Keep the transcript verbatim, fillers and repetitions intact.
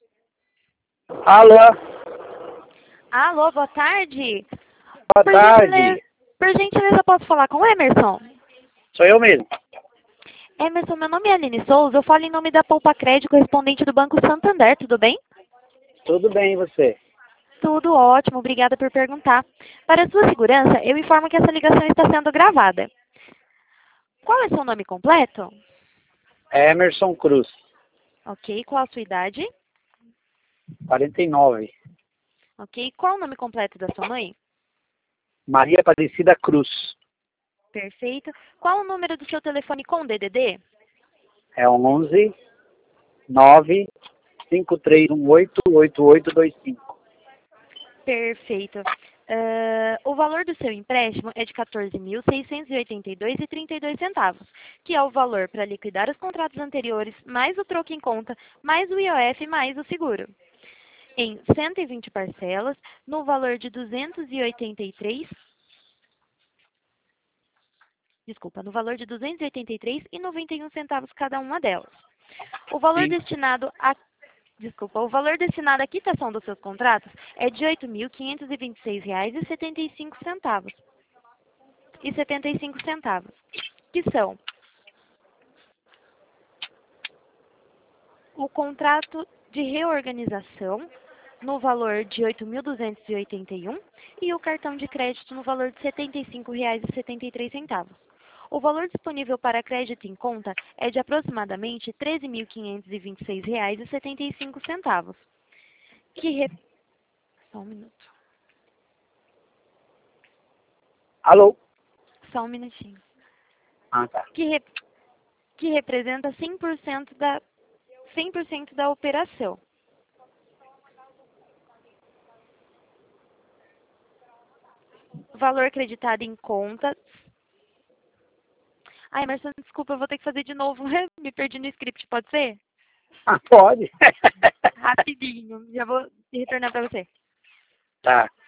Alô, Alô, boa tarde. boa Por tarde. gentileza, por gentileza, posso falar com o Emerson? Sou eu mesmo. Emerson, meu nome é Aline Souza, eu falo em nome da Poupa Crédito, correspondente do Banco Santander, tudo bem? Tudo bem, e você? Tudo ótimo, obrigada por perguntar. Para sua segurança, eu informo que essa ligação está sendo gravada. Qual é seu nome completo? Emerson Cruz, Ok, qual a sua idade? quarenta e nove. Ok, qual o nome completo da sua mãe? Maria Aparecida Cruz. Perfeito. Qual o número do seu telefone com D D D? É onze nove cinco três um oito oito oito dois cinco. Perfeito. Ah, o valor do seu empréstimo é de quatorze mil seiscentos e oitenta e dois reais e trinta e dois centavos, que é o valor para liquidar os contratos anteriores, mais o troco em conta, mais o I O F, mais o seguro. Em cento e vinte parcelas, no valor de duzentos e oitenta e três, desculpa, no valor de duzentos e oitenta e três reais e noventa e um centavos cada uma delas. O valor Sim. destinado a Desculpa, o valor destinado à quitação dos seus contratos é de oito mil quinhentos e vinte e seis reais e setenta e cinco centavos. E setenta e cinco centavos, que são o contrato de reorganização no valor de oito mil duzentos e oitenta e um e o cartão de crédito no valor de setenta e cinco reais e setenta e três centavos. O valor disponível para crédito em conta é de aproximadamente treze mil quinhentos e vinte e seis reais e setenta e cinco centavos, que re... Só um minuto. Alô? Só um minutinho. Ah, tá. Que, re... que representa cem por cento da cem por cento da operação. Valor creditado em conta. Ai, Emerson, desculpa, eu vou ter que fazer de novo. Me perdi no script, pode ser? Ah, pode. Rapidinho, já vou retornar para você. Tá.